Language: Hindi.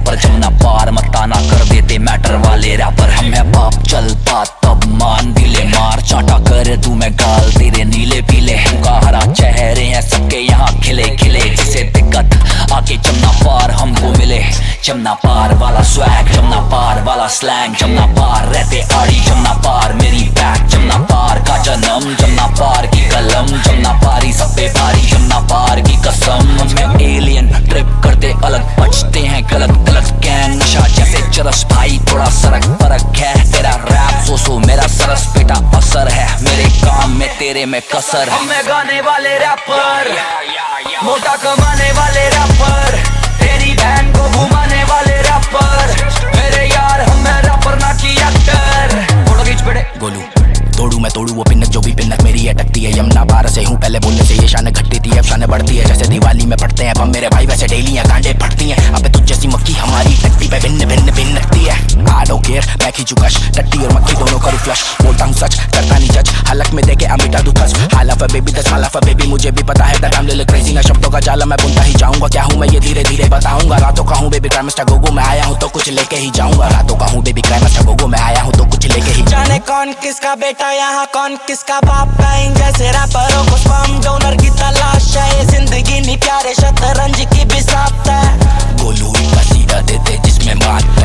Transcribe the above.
पर जमुना पार मताना कर देते मैटर वाले रैपर। हम है बाप चल बात तब मान दिले मार चाटा कर दूं मैं गाल तेरे नीले पीले का हरा चेहरे हैं सबके यहाँ खिले खिले। जिसे दिक्कत आके जमुना पार हमको मिले, जमुना पार वाला स्वैग, जमुना पार वाला स्लैंग, जमुना पार रहते आड़ी, जमुना पार मेरी बैक, जमुना पार का जन्म, जमुना पार की कलम, जमुना पारी सब पे भारी, जमुना पार की कसम। में एलियन ट्रिप करते अलग बचते हैं गलत गलत गैंग नशा जैसे चरस भाई थोड़ा सरक फर्क है। तेरा रैप सो मेरा सरस बेटा असर है मेरे काम में तेरे में कसर। हम गाने वाले रैपर, मोटा कमाने वाले रैपर, तेरी बहन को घुमाने वाले रैपर, मेरे यार हम रैपर ना की एक्टर। फोटो खींच पड़े गोलू तोड़ू मैं तोड़ू वो पिन्नत जो भी पिन्नत मेरी अटकती है। यमुना पार से हूँ पहले बोलने से ये शान घटती थी अब शान बढ़ती है। जैसे दिवाली में फटते हैं बम मेरे भाई वैसे डेली हैं गांडे फटती हैं। अबे तुझ जैसी मक्खी हमारी टट्टी पे भिन्न भिन्न भिन्नती है। आई डोंट केयर मैं खींचू कश टट्टी और मक्खी दोनों करूँ फ्लश। बोलता हूँ सच करता नहीं जज हलक में देके अमिटा दू थस। हाल ऑफ अ बेबी दस हाल ऑफ अ बेबी मुझे भी पता है that I am little crazy. ना शब्दों का जाला मैं बुनता ही जाऊंगा क्या हूँ मैं ये धीरे धीरे बताऊंगा। रातों का हूँ बेबी क्राइम मिस्टर गोगो मैं आया हूँ तो कुछ लेके ही जाऊंगा। रातों का हूँ बेबी क्राइम मिस्टर गोगो मैं आया हूँ तो कुछ लेके ही। जाने कौन किसका बेटा यहाँ कौन किसका बाप का इन जैसे रैपरों को स्पर्म डोनर की तलाश है। ये जिंदगी नहीं प्यारे शतरंज की भी साथ है। गोलू का सीधा देते जिसमें मार